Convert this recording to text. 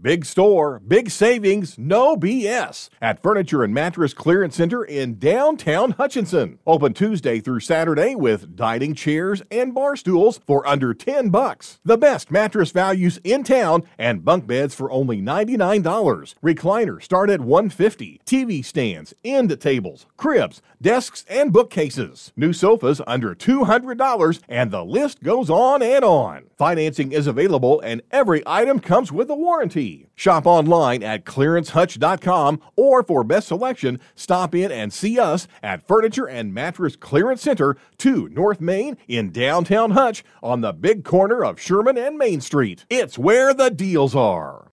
Big store, big savings, no BS at Furniture and Mattress Clearance Center in downtown Hutchinson. Open Tuesday through Saturday with dining chairs and bar stools for under $10. The best mattress values in town and bunk beds for only $99. Recliners start at $150. TV stands, end tables, cribs, desks, and bookcases. New sofas under $200, and the list goes on and on. Financing is available and every item comes with a warranty. Shop online at clearancehutch.com or for best selection, stop in and see us at Furniture and Mattress Clearance Center, 2 North Main in downtown Hutch on the big corner of Sherman and Main Street. It's where the deals are.